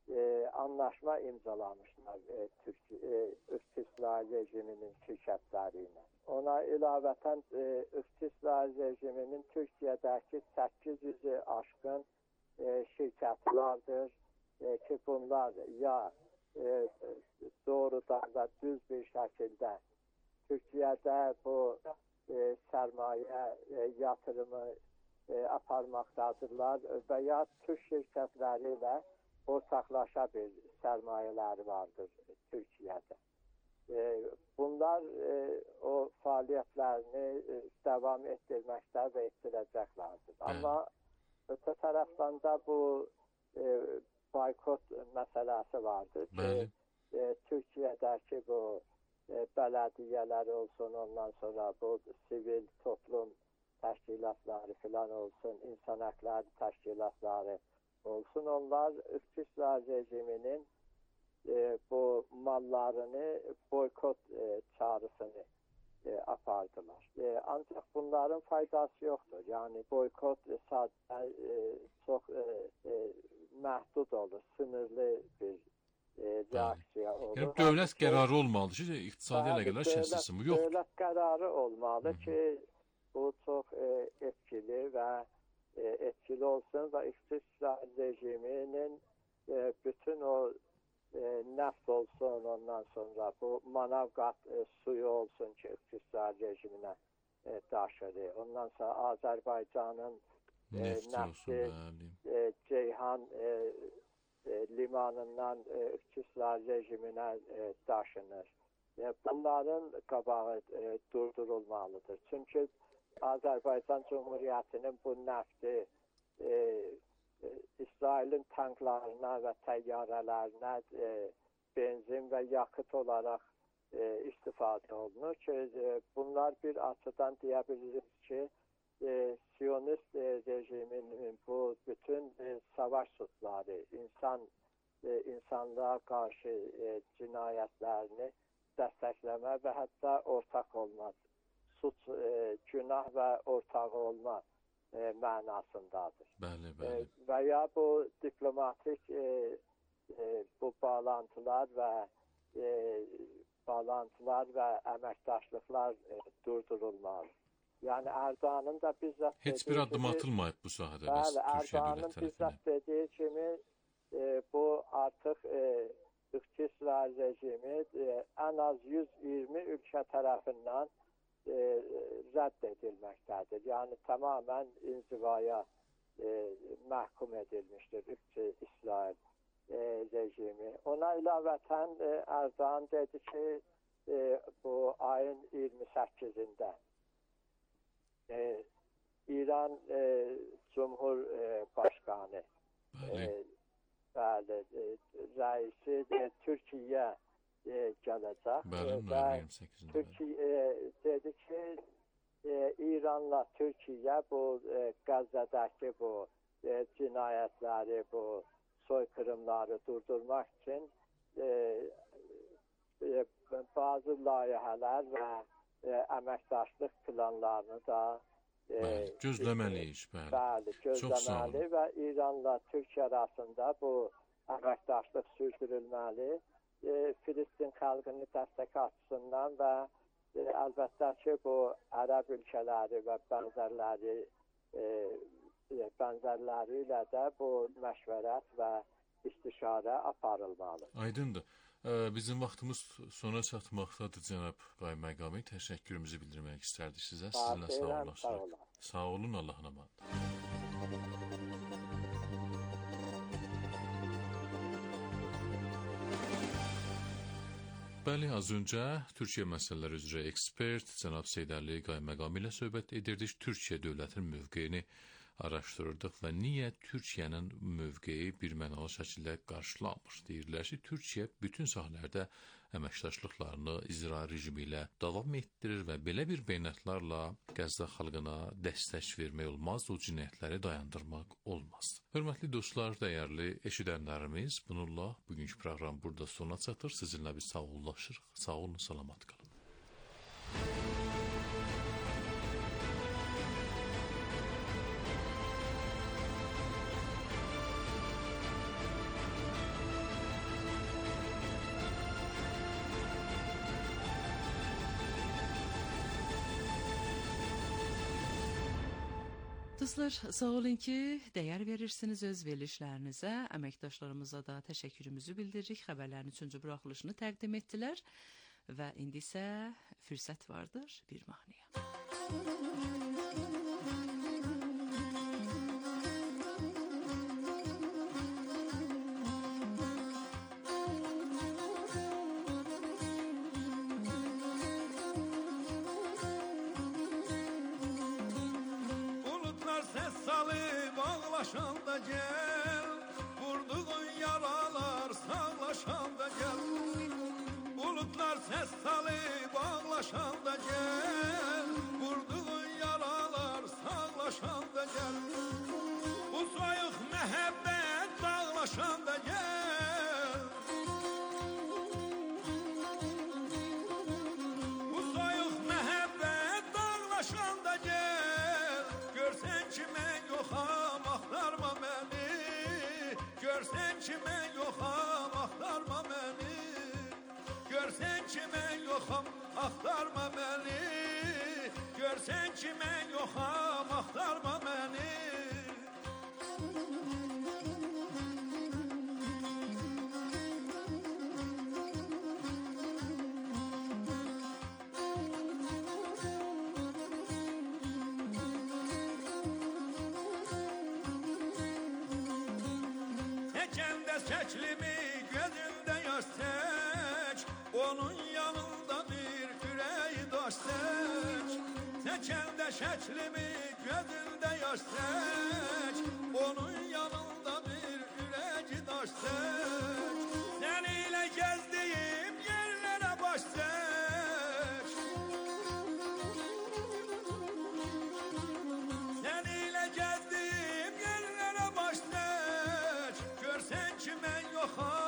e, anlaşma imzalamışlar e, Türkiye, e, İsrail rejiminin şirkətleriyle. Ona ilaveten e, İsrail rejiminin Türkiye'deki səkkiz yüzü aşkın E, şirkətlərdir e, ki, bunlar ya e, doğrudan da düz bir şəkildə Türkiyədə bu e, sərmayə e, yatırımı e, aparmaqdadırlar və ya Türk şirkətləri ilə ortaklaşa bir sərmayələri vardır Türkiyədə. E, bunlar e, o fəaliyyətlərini e, davam etdirməkdə və etdirəcəklərdir. Amma öte taraftan da bu e, boykot məsələsi vardır ki, e, Türkiye'deki bu e, belediyeler olsun, ondan sonra bu sivil toplum təşkilatları filan olsun, insan hakları təşkilatları olsun, onlar İsrail rejiminin e, bu mallarını boykot e, çağrısını E, apardılar. E, ancaq bunların faydası yoxdur. Yəni boykot e, sadəcə e, çox e, e, məhdud olur, sınırlı bir e, reaksiya olur. Yəni dövlət qərarı olmalıdır ki, iqtisadi əlaqələr kəsilsin. Bu yoxdur. Dövlət qərarı olmalı ki, bu çox e, etkili və e, etkili olsun və İsrail rejiminin e, bütün o E, neft olsun, ondan sonra bu Manavgat e, suyu olsun ki, İsrail rejimine e, daşıdı. Ondan sonra Azərbaycanın e, nefti e, Ceyhan e, e, limanından e, İsrail rejimine e, daşınır. E, bunların qabağı e, durdurulmalıdır. Çünkü Azərbaycan Cumhuriyetinin bu nefti e, İsrailin tanklarına və təyyarələrinə e, benzin və yakıt olaraq e, istifadə olunur ki, e, bunlar bir açıdan deyə biliriz ki, e, Siyonist e, rejiminin bu bütün e, savaş suçları, insan e, insanlığa karşı e, cinayətlərini dəstəkləmə və hətta ortaq olma, suç, e, günah və ortağı olma e, mənasındadır. Bəli, bəli. E, və ya bu diplomatik e, e, bu bağlantılar və e, bağlantılar və əməkdaşlıqlar e, durdurulmalı. Yəni Erdoğan'ın da bizzat heç bir addım atılmayıb bu sahədə. Bəli, Erdoğan'ın bizzat dediyi kimi e, bu artıq e, İqtisad rejimi e, en az yüz iyirmi ülke tarafından e, rədd edilməkdədir. Yani tamamen inzivaya e, məhkum edilmiştir İsrail e, rejimi. Ona ilaveten e, Erdoğan dedi ki e, bu ayın iyirmi səkkizində e, İran e, Cumhur e, Başkanı e, bəli, e, rəisi e, Türkiyə e, gələcək. Bəli, və Türkiyə e, dedi ki, e, İranla Türkiyə bu e, Qəzzədəki bu e, cinayətləri, bu soykırımları durdurmaq üçün e, e, bazı layihələr və e, əməkdaşlıq planlarını da Bəli, gözləməliyik. Bəli, bəli gözləməli və İranla Türkiyə arasında bu əməkdaşlıq sürdürülməli. E, Filistin xalqını dəstək açısından və e, əlbəttə ki, bu ərəb ölkələri və bənzərləri e, bənzərləri ilə də bu məşvərət və istişarə aparılmalı. Aydındır. Bizim vaxtımız sona çatmaqdadır, cənab Qayməqami. Təşəkkürümüzü bildirmək istərdik sizə. Sizinlə sağollaşırıq. Sağ olun, Allahına emanet. Bəli, az öncə Türkiyə məsələləri üzrə ekspert cənab Seydəli Qayməqami ilə söhbət edirdik. Türkiyə dövlətinin mövqeyini araşdırırdıq və niyə Türkiyənin mövqeyi bir mənalı şəkildə qarşılanmır? Deyirlər ki, Türkiyə bütün sahələrdə əməkdaşlıqlarını İsrail rejimi ilə davam etdirir və belə bir beynətlərlə Qəzza xalqına dəstək vermək olmaz, o cinayətləri dayandırmaq olmaz. Hörmətli dostlar, dəyərli eşidənlərimiz, bununla bugünkü proqram burada sona çatır. Sizinlə biz sağollaşırıq. Sağ olun, salamat qalın. Dostlar, sağ olun ki, dəyər verirsiniz öz verilişlərinizə. Əməkdaşlarımıza da təşəkkürümüzü bildiririk. Xəbərlərin üçüncü buraxılışını təqdim etdilər və indi isə fürsət vardır bir mahnıya. Sağlaşanda gel, vurduğun yaralar sağlaşanda gel. Bulutlar ses salıb ağlaşanda gel, vurduğun yaralar sağlaşanda gel. Bu soyuq məhəbbət bağlaşanda gel. Bu soyuq məhəbbət bağlaşanda gel. Görsən ki mən yoxam, axtarma məni. Görsən ki mən yoxam, axtarma məni. Görsən ki mən yoxam, axtarma məni. Görsən ki mən yoxam, axtarma məni. Çəklimi gözündə yaş çək, onun yanında bir ürəyi daş çək. Çəkəndə şəklimi gözündə yaş çək, onun yanında bir ürəyi daş çək. Sən ilə gəzdiyim yerlərə baş çək. Sən ilə gəzdiyim yerlərə baş çək. Görsən ki mən yoxam,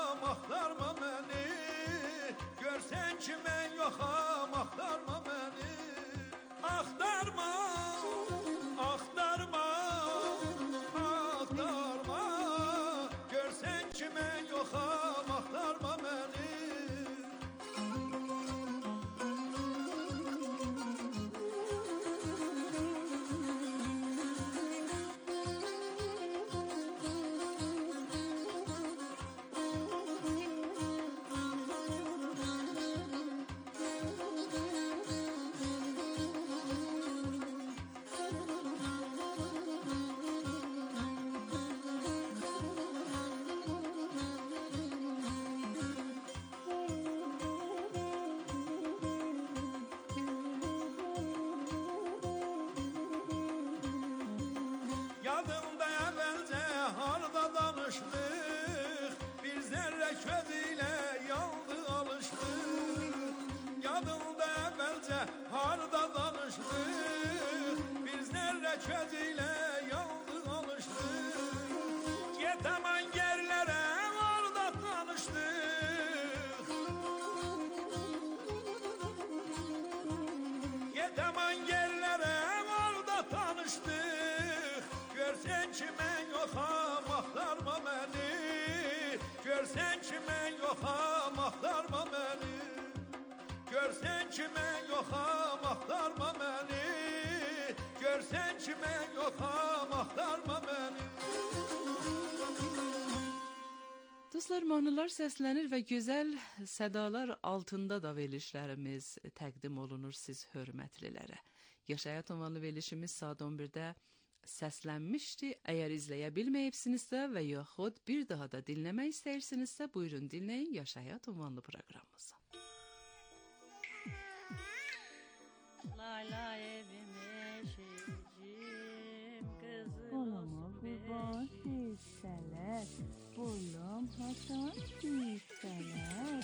evvelce harda danıştık, biz nerede közüyle yandık alıştık. Get aman yerlere orada tanıştık. Get aman yerlere orada tanıştık. Görsen ki ben yoxam axtarma beni. Görsen ki ben yoxam axtarma beni. Görsen ki mən yoxam, axtarma məni. Görsen ki mən yoxam, axtarma məni. Dostlar, mahnılar səslənir və gözəl sədalar altında da verilişlərimiz təqdim olunur siz hörmətlilərə. Yaşayat ünvanlı verilişimiz saat on birdə səslənmişdi. Əgər izləyə bilməyibsinizsə və yaxud bir daha da dinləmək istəyirsinizsə, buyurun dinləyin Yaşayat ünvanlı proqramımızı. Lay lay evim eşicim kızım Olama kurban hisseler, bulam Hasan hisseler.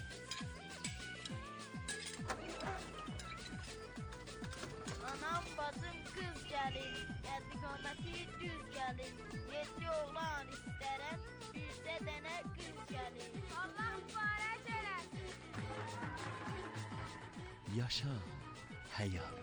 Anam bacım kız gelin, geldi kometi düz gelin. Yedi oğlan isterim, yüzde dene kız gelin. Allah mübarek eylesin. Yaşa hayat.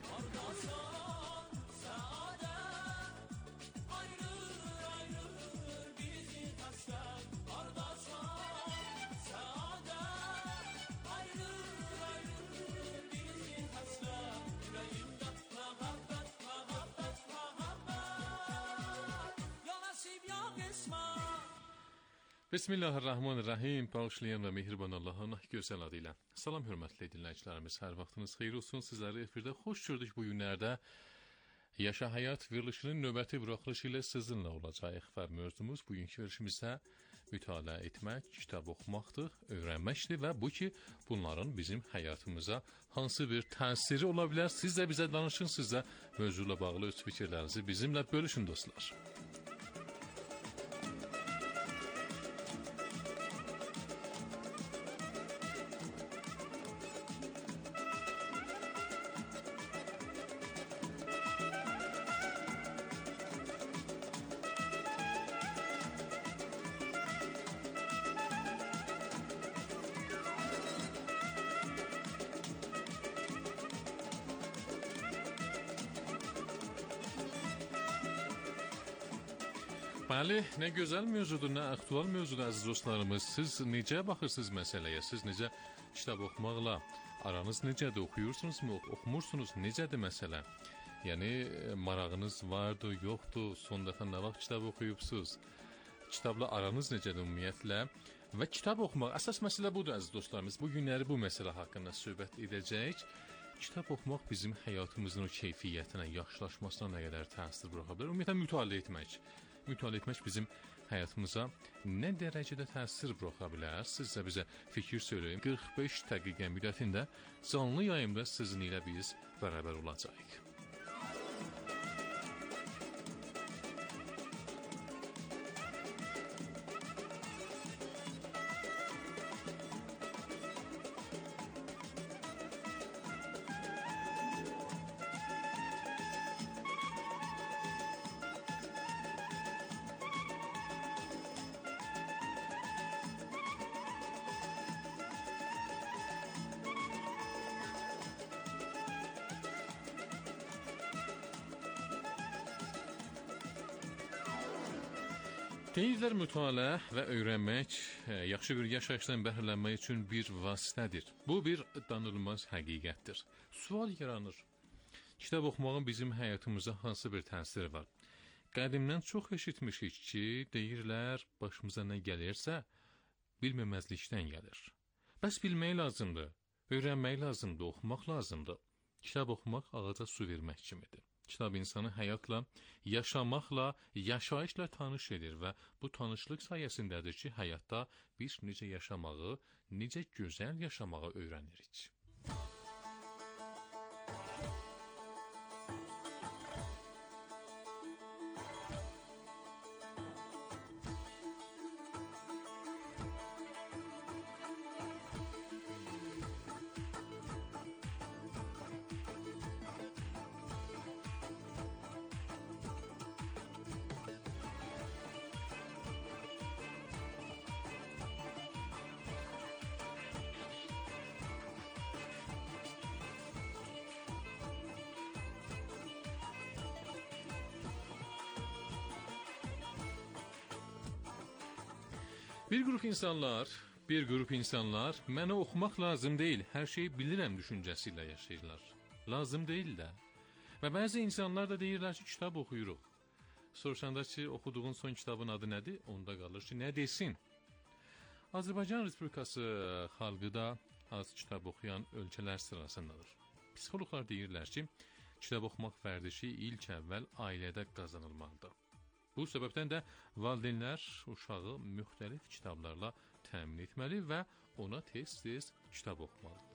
Bismillahirrahmanirrahim. Bağışlayan və mehriban Allahın gözəl adı ilə. Salam hörmətli dinləyicilərimiz, hər vaxtınız xeyir olsun. Sizləri efirdə xoş gördük bu günlərdə. Yaşa Həyat verilişinin növbəti buraxılışı ilə sizinlə olacağıq və mövzumuz bugünkü verilişimizdə mütaliə etmək, kitab oxumaqdır, öyrənməkdir və bu ki, bunların bizim həyatımıza hansı bir təsiri ola bilər. Siz də bizə danışın, siz də mövzuyla bağlı öz fikirlərinizi bizimlə bölüşün dostlar. Bəli, nə gözəl mövzudur, nə aktual mövzudur əziz dostlarımız. Siz necə baxırsınız məsələyə? Siz necə kitab oxumaqla aranız necədir? Oxuyursunuzmu, oxumursunuz? Necədir məsələ? Yəni, marağınız vardır, yoxdur? Son dəfə nə vaxt kitab oxuyubsuz? Kitabla aranız necədir ümumiyyətlə? Və kitab oxumaq, əsas məsələ budur əziz dostlarımız. Bu günləri bu məsələ haqqında söhbət edəcəyik. Kitab oxumaq bizim həyatımızın o keyfiyyətinə, yaxşılaşmasına nə qədər təsir buraxa bilər? Ümumiyyətlə, mütaliə etmək. Mütaliə etmək bizim həyatımıza nə dərəcədə təsir buraxa bilər? Siz də bizə fikir söyləyin. qırx beş dəqiqə müddətində canlı yayımda sizin ilə biz bərabər olacağıq. Deyirlər, mütaliə və öyrənmək yaxşı bir yaşayışdan bəhrələnmək üçün bir vasitədir. Bu bir danılmaz həqiqətdir. Sual yaranır. Kitab oxumağın bizim həyatımıza hansı bir təsiri var? Qədimdən çox eşitmişik ki, deyirlər, başımıza nə gəlirsə, bilməməzlikdən gəlir. Bəs bilmək lazımdır, öyrənmək lazımdır, oxumaq lazımdır. Kitab oxumaq ağaca su vermək kimidir. Kitab insanı həyatla, yaşamaqla, yaşayışla tanış edir və bu tanışlıq sayəsindədir ki, həyatda biz necə yaşamağı, necə gözəl yaşamağı öyrənirik. Bir qrup insanlar, bir qrup insanlar mənə oxumaq lazım deyil, hər şeyi bilirəm düşüncəsi ilə yaşayırlar. Lazım deyil də. Və bəzi insanlar da deyirlər ki, kitab oxuyuruq. Soruşanda ki, oxuduğun son kitabın adı nədir? Onda qalır ki, nə desin? Azərbaycan Respublikası xalqı da az kitab oxuyan ölkələr sırasındadır. Psixologlar deyirlər ki, kitab oxumaq vərdişi ilk əvvəl ailədə qazanılmalıdır. Bu səbəbdən də valideynlər uşağı müxtəlif kitablarla təmin etməli və ona tez-tez kitab oxumalıdır.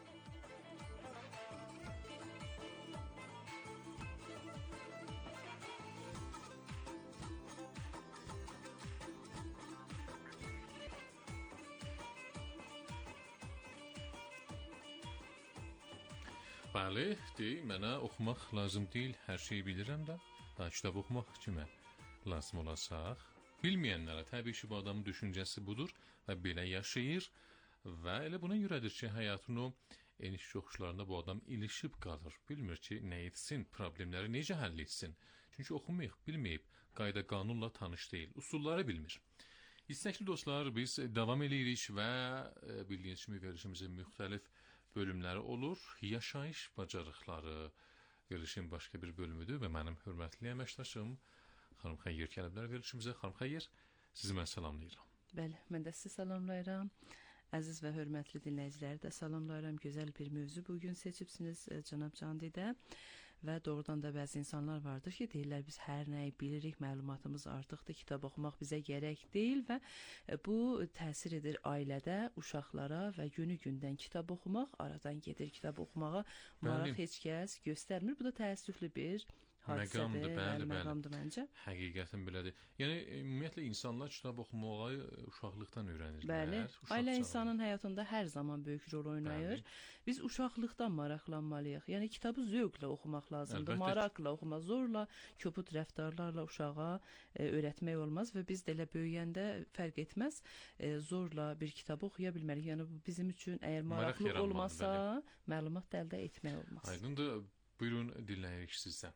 Bəli, deyil, mənə oxumaq lazım deyil, hər şeyi bilirəm də, daha kitab oxumaq kimə lazım olasaq. Bilməyənlərə təbii ki, bu adamın düşüncəsi budur və belə yaşayır və elə buna görədir ki, həyatın o eniş yoxuşlarında bu adam ilişib qalır. Bilmir ki, nə etsin, problemləri necə həll etsin. Çünki oxumayıq, bilməyib, qayda qanunla tanış deyil, usulları bilmir. İstəkli dostlar, biz davam edirik və bildiyiniz kimi verilişimizin müxtəlif bölümləri olur. Yaşayış bacarıqları verilişin başqa bir bölümüdür və mənim hörmətli əməkdaşım Xanım Xəyyir gəliblər verilişimizə. Xanım Xəyyir, sizi mən salamlayıram. Bəli, mən də sizi salamlayıram. Əziz və hörmətli dinləyiciləri də salamlayıram. Gözəl bir mövzu bugün seçibsiniz cənab Candidə. Və doğrudan da bəzi insanlar vardır ki, deyirlər biz hər nəyi bilirik, məlumatımız artıqdır, kitab oxumaq bizə gərək deyil və bu təsir edir ailədə, uşaqlara və günü-gündən kitab oxumaq aradan gedir. Kitab oxumağa maraq heç kəs göstərmir. Bu da təəssüflü bir məqamdır, bəli, məqamdır məncə. Həqiqətin belədir. Yəni, ümumiyyətlə, insanlar kitab oxumağı uşaqlıqdan öyrənirlər. Bəli, ailə insanın həyatında hər zaman böyük rol oynayır. Bəli. Biz uşaqlıqdan maraqlanmalıyıq. Yəni, kitabı zövqlə oxumaq lazımdır, əlbəttə, maraqla oxumaq, zorla, köpüt rəftarlarla uşağa e, öyrətmək olmaz və biz də elə böyüyəndə fərq etməz, e, zorla bir kitabı oxuya bilmərik. Yəni, bu bizim üçün əgər maraqlı Maraq olmasa, bəli, məlumat da əldə etmək olmaz. Aydındır, buyurun, dinləyirik sizdən.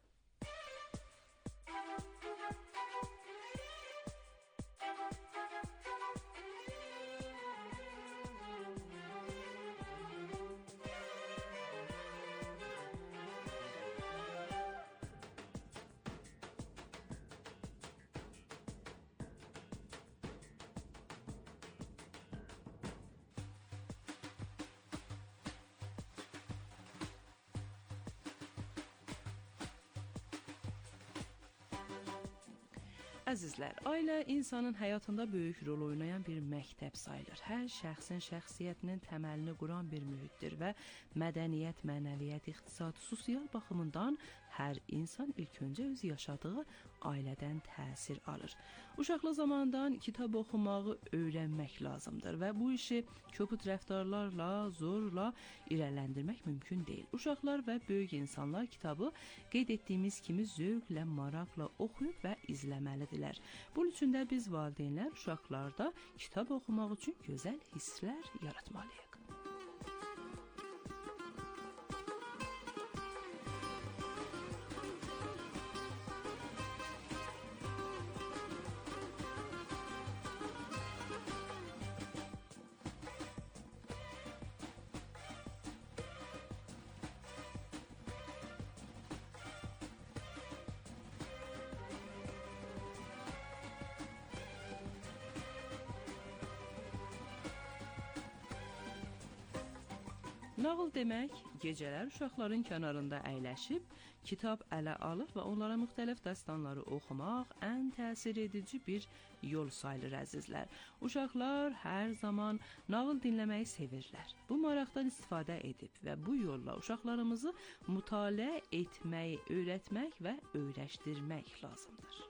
Əzizlər, ailə insanın həyatında böyük rol oynayan bir məktəb sayılır. Hər şəxsin şəxsiyyətinin təməlini quran bir mühitdir və mədəniyyət, mənəviyyət, iqtisad, sosial baxımından hər insan ilk öncə öz yaşadığı ailədən təsir alır. Uşaqlıq zamandan kitab oxumağı öyrənmək lazımdır və bu işi köpüt rəftarlarla, zorla irələndirmək mümkün deyil. Uşaqlar və böyük insanlar kitabı qeyd etdiyimiz kimi zövqlə, maraqla oxuyub və izləməlidirlər. Bunun üçün də biz valideynlər uşaqlarda kitab oxumaq üçün gözəl hisslər yaratmalıyıq. Nağıl demək, gecələr uşaqların kənarında əyləşib, kitab ələ alıb və onlara müxtəlif dastanları oxumaq ən təsir edici bir yol sayılır əzizlər. Uşaqlar hər zaman nağıl dinləməyi sevirlər. Bu maraqdan istifadə edib və bu yolla uşaqlarımızı mütaliə etməyi öyrətmək və öyrəşdirmək lazımdır.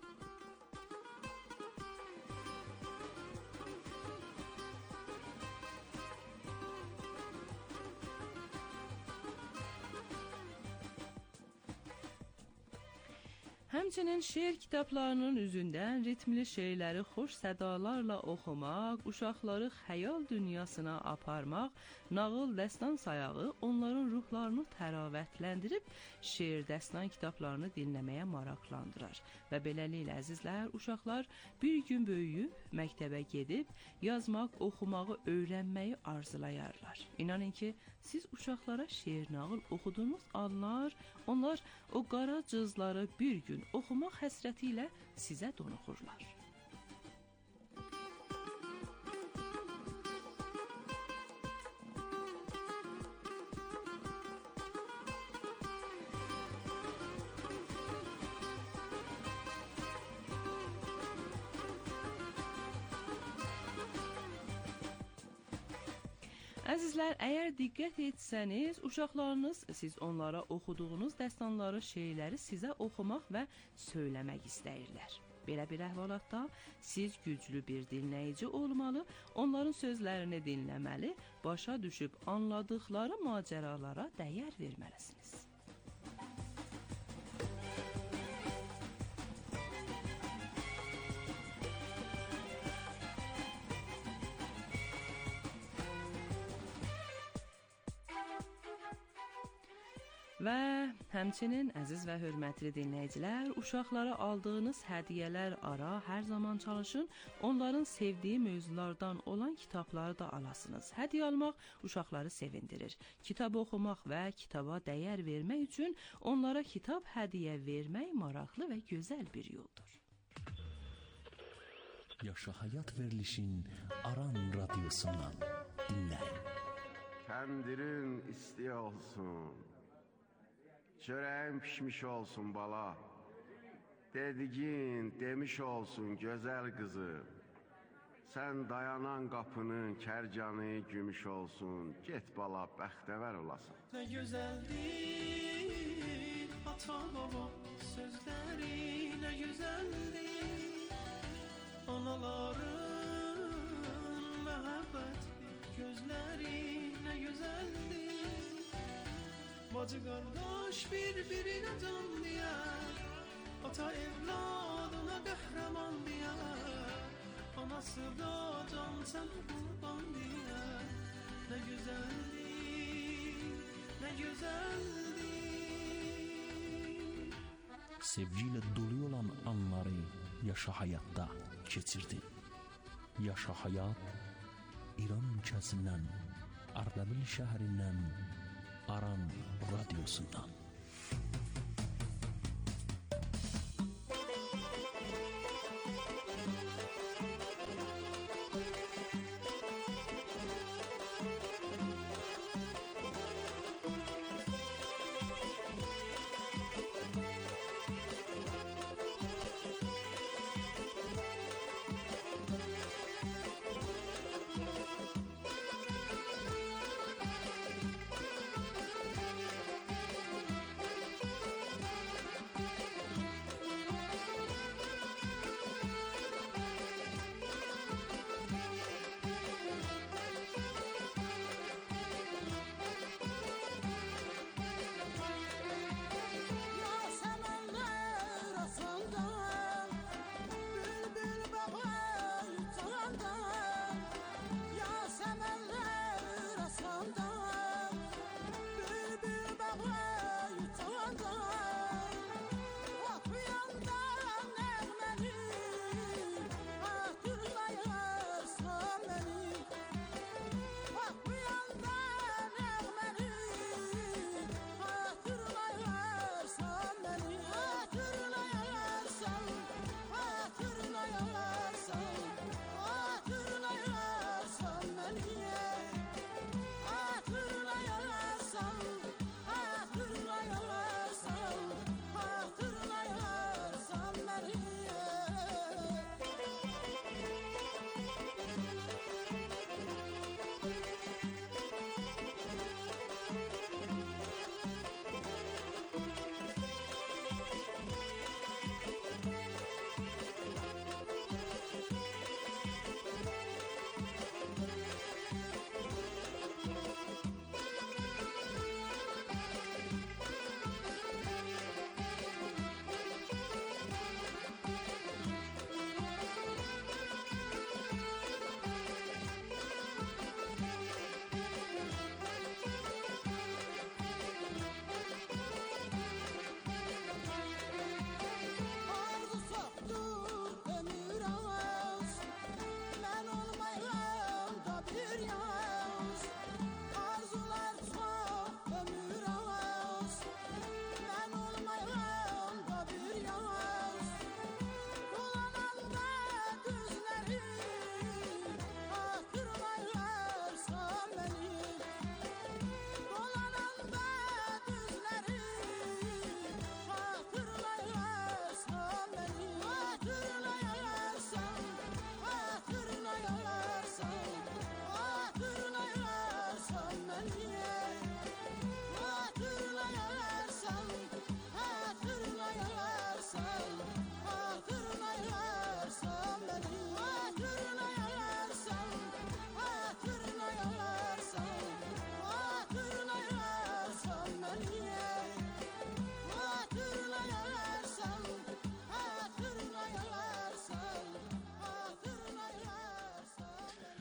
Həmçinin şeir kitablarının üzündən ritmli şeirləri xoş sədalarla oxumaq, uşaqları xəyal dünyasına aparmaq, nağıl, dəstan sayağı onların ruhlarını təravətləndirib, şeir, dəstan kitablarını dinləməyə maraqlandırar. Və beləliklə, əzizlər, uşaqlar bir gün böyüyüb, məktəbə gedib, yazmaq, oxumağı, öyrənməyi arzulayarlar. İnanın ki, siz uşaqlara şeir, nağıl oxuduğunuz anlar, onlar o qara cızları bir gün oxumaq həsrəti ilə sizə donuxurlar. Əzizlər, əgər diqqət etsəniz, uşaqlarınız siz onlara oxuduğunuz dəstanları, şeirləri sizə oxumaq və söyləmək istəyirlər. Belə bir əhvalatda siz güclü bir dinləyici olmalı, onların sözlərini dinləməli, başa düşüb anladıqları macəralara dəyər verməlisiniz. Və həmçinin, əziz və hörmətli dinləyicilər, uşaqlara aldığınız hədiyyələr ara hər zaman çalışın, onların sevdiyi mövzulardan olan kitabları da alasınız. Hədiyyə almaq uşaqları sevindirir. Kitab oxumaq və kitaba dəyər vermək üçün onlara kitab hədiyyə vermək maraqlı və gözəl bir yoldur. Yaşa Hayat verilişin Aran radyosundan dinləyin. Kəndirin isti olsun, çörəyin pişmiş olsun bala, dediğin demiş olsun gözəl kızım. Sen dayanan kapının kərcanı gümüş olsun, get bala bəxtəvər olasın. Ne güzeldir ata baba sözleri, ne güzeldir anaların məhəbbəti gözleri, ne güzeldir. Bacı qardaş bir-birinə can deyər, ata evladına qəhrəman deyər, anası da can sənə qurban deyər. Nə gözəldir, nə gözəldir. Sevgi ilə dolu olan anları Yaşa Hayat'ta keçirdin. Yaşa Hayat, İran ülkəsindən, Ardabil şəhərindən, Aran radyosundan.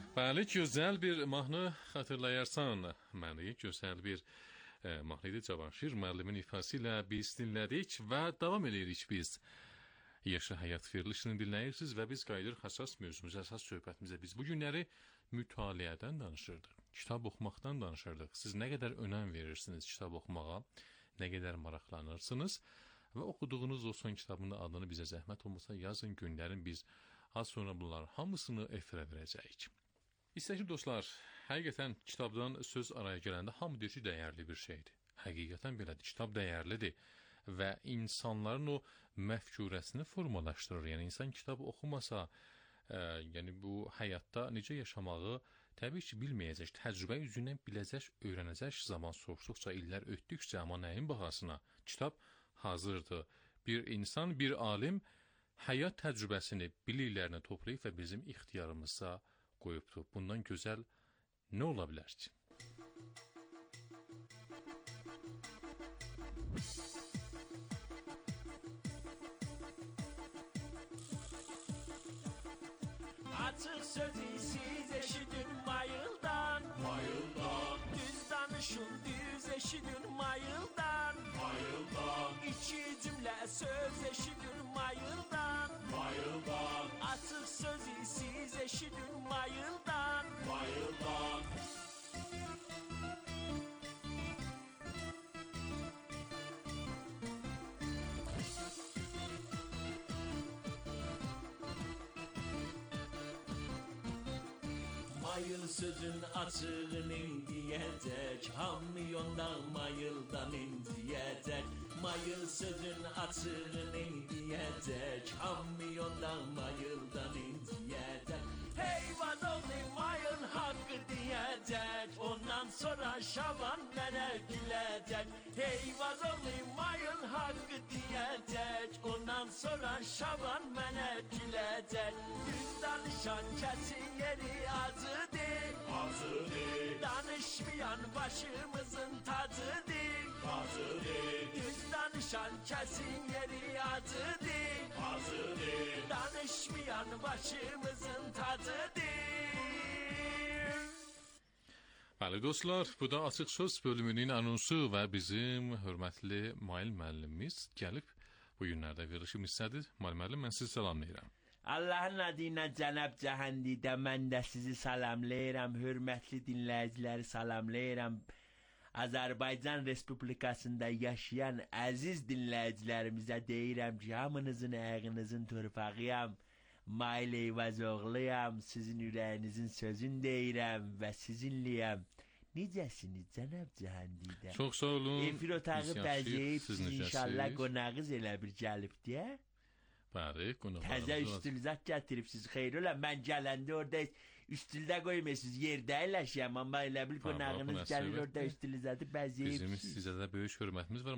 Bəli, gözəl bir mahnı xatırlayarsan məni. Gözəl bir e, mahnı idi. Cavanşir müəllimin ifası ilə biz dinlədik və davam edirik biz. Yaşa Həyat verilişini dinləyirsiniz və biz qayıdırıq əsas mövzumuza, əsas söhbətimizə. Biz bu günləri mütaliədən danışırdıq, kitab oxumaqdan danışırdıq. Siz nə qədər önəm verirsiniz kitab oxumağa, nə qədər maraqlanırsınız və oxuduğunuz o son kitabın adını bizə zəhmət olmasa yazın, göndərin, biz az sonra bunların hamısını efirə verəcəyik. İstəkli dostlar, həqiqətən kitabdan söz araya gələndə hamı deyir ki, dəyərli bir şeydir. Həqiqətən belədir, kitab dəyərlidir və insanların o məfkurəsini formalaşdırır. Yəni insan kitab oxumasa, ə, yəni bu həyatda necə yaşamağı təbii ki bilməyəcək, təcrübə üzündən biləcək, öyrənəcək. Zaman soxduqca, illər ötdükcə, amma nəyin bahasına kitab hazırdır. Bir insan, bir alim həyat təcrübəsini, biliklərini toplayıb və bizim ixtiyarımıza qoyubdur. Bundan gözəl nə ola bilər ki? Açıq sözü siz eşidin mayıldan, mayıldan. Düz danışın, düz eşidin mayıldan, mayıldan. İki cümlə söz eşidin mayıldan, mayıldan. Açıq sözü siz eşidin mayıldan, mayıldan. Mayıl sözün açığını diyecek, hamyondan mayıldan inciyecek. Mayıl sözün açığını diyecek, hamyondan mayıldan inciyecek. Hey vazoğlu mayıl hakkı diyecek, ondan sonra şaban mənə gülecek. Hey vazoğlu mayıl hakkı diyecek, ondan sonra şaban mənə gülecek. Düz danışan kesin yeri azıdır, azıdır. Danışmayan başımızın tacıdır, tacıdır. Düz danışan kesin yeri azıdır, azıdır. Danışmayan başımızın tacıdır. Bəli dostlar, bu da Açıq Söz bölümünün anonsu və bizim hörmətli Mail müəllimimiz gəlib bu günlərdə verilişim istədi. Mail müəllim, mən sizi salamlayıram. Allahın adıyla Cənab Cəhandidə mən də sizi salamlayıram, hörmətli dinləyiciləri salamlayıram. Azərbaycan Respublikasında yaşayan əziz dinləyicilərimizə deyirəm ki, hamınızın ayağınızın torpağıyam. Mail Eyvazoğluyam, sizin ürəyinizin sözün deyirəm və sizinliyəm. Necəsiniz Cənab Cəhandidə? Çox sağ olun. Efir otağı bəzəyib, siz inşallah qonağız elə bir gəlib deyə. Bəli, qonaqlarımız. Təzə üstülüzat gətiribsiz, xeyr ola. Mən gələndə orada üstüldə qoymuyorsunuz, yerdə əyləşəyəm, amma elə bil qonağınız gəlir orada üstülüzatı bəzəyib. Bizim sizə də böyük hörmətimiz var.